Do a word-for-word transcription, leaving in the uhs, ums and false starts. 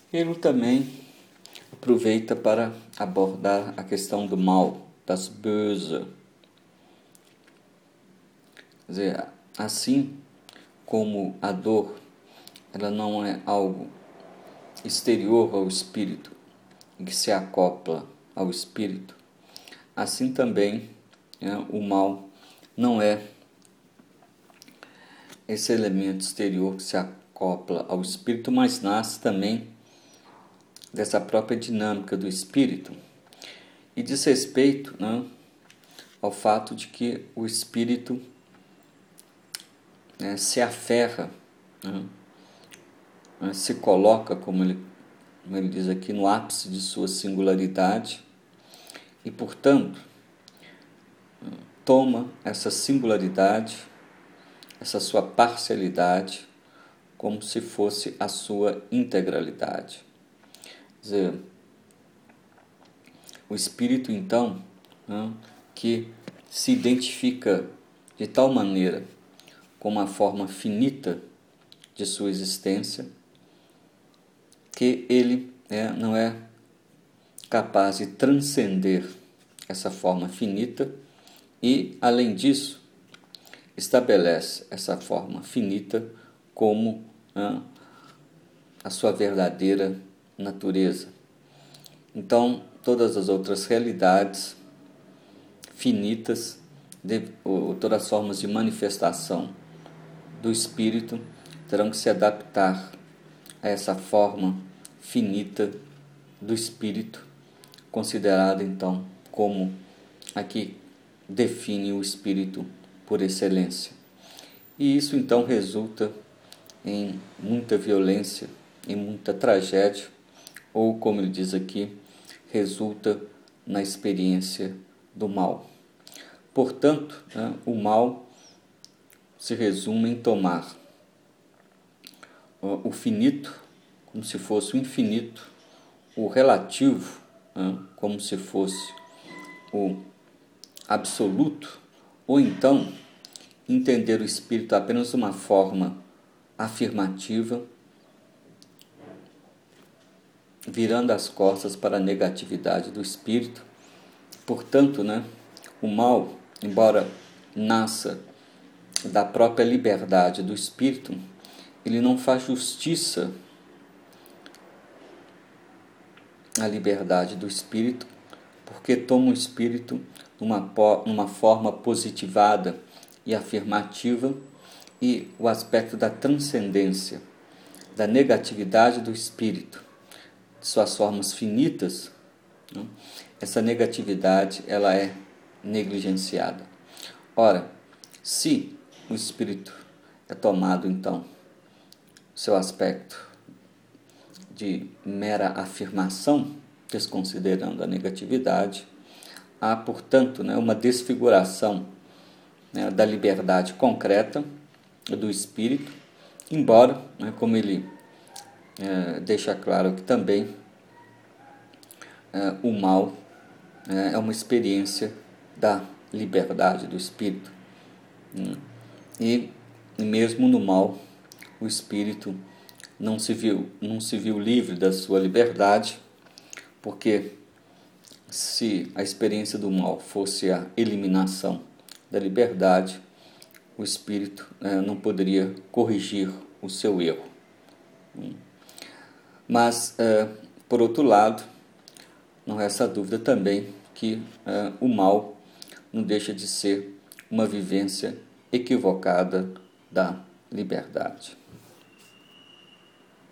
Ele também aproveita para abordar a questão do mal, das Böse. Quer dizer, assim como a dor, ela não é algo exterior ao espírito, que se acopla ao espírito, assim também, né, o mal não é esse elemento exterior que se acopla ao espírito, mas nasce também dessa própria dinâmica do espírito e diz respeito, né, ao fato de que o espírito, né, se aferra, né, se coloca, como ele, como ele diz aqui, no ápice de sua singularidade e, portanto, toma essa singularidade, essa sua parcialidade, como se fosse a sua integralidade. Quer dizer, o espírito, então, né, que se identifica de tal maneira com a forma finita de sua existência, que ele é, não é capaz de transcender essa forma finita e, além disso, estabelece essa forma finita como, né, a sua verdadeira natureza. Então, todas as outras realidades finitas, de, ou, todas as formas de manifestação do espírito terão que se adaptar a essa forma finita do espírito, considerada então como a que define o espírito por excelência. E isso então resulta em muita violência, em muita tragédia, ou como ele diz aqui, resulta na experiência do mal. Portanto, né, o mal se resume em tomar o finito como se fosse o infinito, o relativo, né, como se fosse o absoluto, ou então entender o espírito apenas de uma forma afirmativa, virando as costas para a negatividade do espírito. Portanto, né, o mal, embora nasça da própria liberdade do espírito, ele não faz justiça à liberdade do espírito, porque toma o espírito numa, numa forma positivada e afirmativa, e o aspecto da transcendência, da negatividade do espírito, de suas formas finitas, né? Essa negatividade ela é negligenciada. Ora, se o espírito é tomado, então, seu aspecto de mera afirmação, desconsiderando a negatividade, há, portanto, né, uma desfiguração, né, da liberdade concreta do espírito, embora, né, como ele é, deixa claro que também é, o mal é, é uma experiência da liberdade do espírito. Né? E mesmo no mal, o espírito não se viu, não se viu livre da sua liberdade, porque se a experiência do mal fosse a eliminação da liberdade, o espírito eh, não poderia corrigir o seu erro. Mas, eh, por outro lado, não resta dúvida também que eh, o mal não deixa de ser uma vivência equivocada da liberdade.